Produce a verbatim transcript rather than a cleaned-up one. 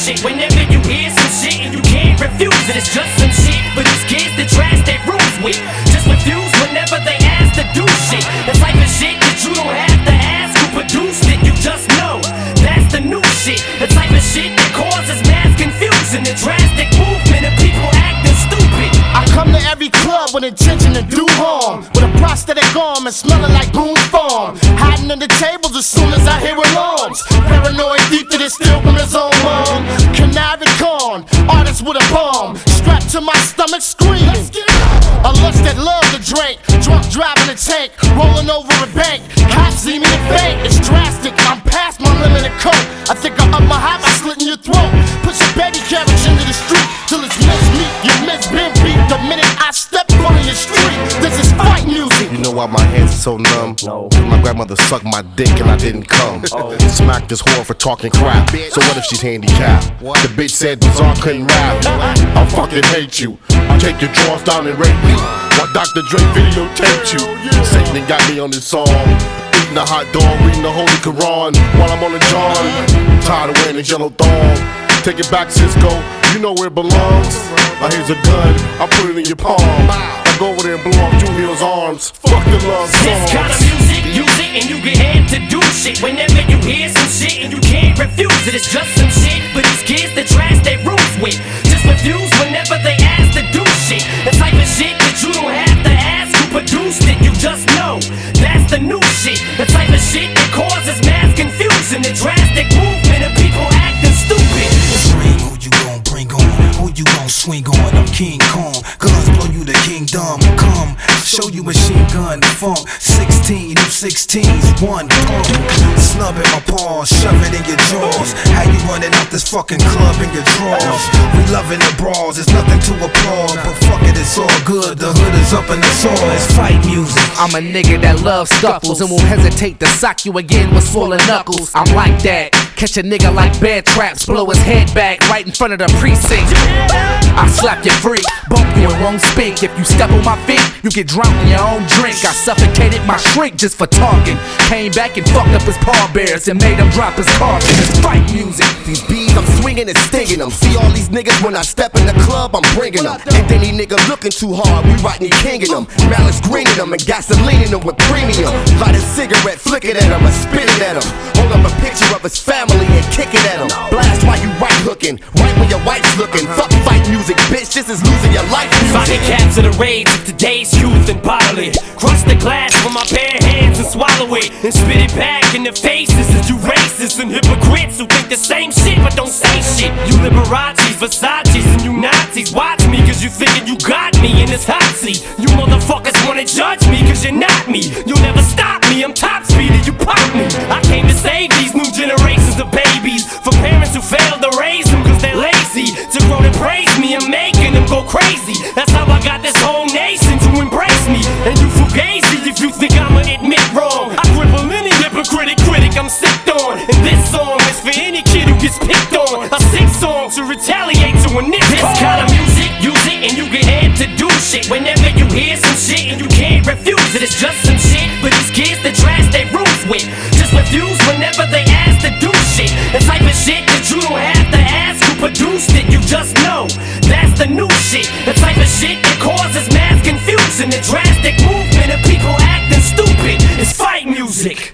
shit. Whenever you hear some shit and you can't refuse it, it's just some shit for these kids that trash their rooms with. Just refuse whenever they ask to do shit. The type of shit that you don't have to ask who produced it, you just know. That's the new shit. The type of shit that causes mass confusion, the drastic movement of people acting stupid. I come to every club with intention to do harm, with a prosthetic arm and smelling like Boone's Farm. Hiding under tables as soon as I hear alarms. Paranoid thief that is still from his own mom. Canary corn, artist with a bomb, strapped to my stomach screaming. A lust that love to drink, drunk driving a tank, rolling over a bank. Cops see me and faint, it's drastic. I'm past my limit of coke. I think I up my high by slitting your throat. Put your baby carriage into the street till it's mincemeat. You miss been beat the minute I step on your street. This is fight music. You know why my hands are so numb? No. My grandmother sucked my dick and I didn't come. Oh. Smacked this whore for talking crap. So what if she's handicapped? The bitch said Bizarre couldn't rap. I fucking hate you. Take your drawers down and rape me. While Doctor Dre videotaped you. Satan got me on this song. Eating a hot dog, reading the Holy Quran while I'm on the John. Tired of wearing this yellow thong. Take it back, Cisco. You know where it belongs. Now here's a gun. I put it in your palm. I go over there and blow off Julia's arms. Fuck the love songs. This kind of music, use it and you get amped to do shit. Whenever you hear some shit and you can't refuse it, it's just some shit for these kids that trash their rooms with. Just refuse whenever they ask to do shit. The type of shit that you don't have to ask who produced it, you just know. That's the new shit. The type of shit that causes mass confusion, the drastic movement of people acting stupid. Bring who you gon' bring on, who you gon' swing on. I'm King Kong, guns blow you to kingdom. Come, show you machine gun funk. Sixteen, you sixteens, one pump. Snub in my paws, shove it in your jaws. How you running out this fucking club in your drawers? We loving the brawls, there's nothing to applaud, but fuck it, it's all good. The hood is up and it's all, it's fight music. I'm a nigga that loves scuffles and won't hesitate to sock you again with swollen knuckles. I'm like that. Catch a nigga like bear traps, blow his head back right in front of the precinct. I slap you free, bump you and won't speak. If you step on my feet, you get drowned in your own drink. I suffocated my shrink just for talking. Came back and fucked up his pallbearers and made him drop his caution. It's fight music. These bees, I'm swinging and stinging them. See all these niggas when I step in the club, I'm bringing them. And any nigga looking too hard, we Rodney Kinging them. Malice greening them and gasoline in them with premium. Light a cigarette, flick it at him, or spit it at him. Hold up a picture of his family and kick it at him. Blast while you right hooking, right when your wife's looking. Fuck fight music, bitch, this is losing your life music. If I can capture the rage of today's youth and bottle it, crush the glass with my bare hands and swallow it, and spit it back in the faces of you racists and hypocrites who think the same shit but don't say shit. You Liberace's, Versace's, and you Nazis, watch me cause you thinking you got me in this hot seat. You motherfuckers wanna judge me cause you're not me. You'll never stop me, I'm top speed and you pop me. I came to save these new generations of babies for parents who failed to raise them cause they're lazy. To grow to praise me and making them go crazy. That's how I got this whole nation to embrace me. And you fugazi if you think I'ma admit wrong. I cripple any hypocritic critic I'm sick on. And this song is for any kid who gets picked on. A sick song to retaliate to a nigga. This kind of music, use it and you get amped to do shit. Whenever you hear some shit and you can't refuse it, it's just some shit for these kids that trash their rooms with. Just refuse whenever they ask to do shit. The type of shit that you don't have to ask who produced it, you just know. That's the new shit. The type of shit that causes mass confusion, the drastic movement of people acting stupid. It's fight music.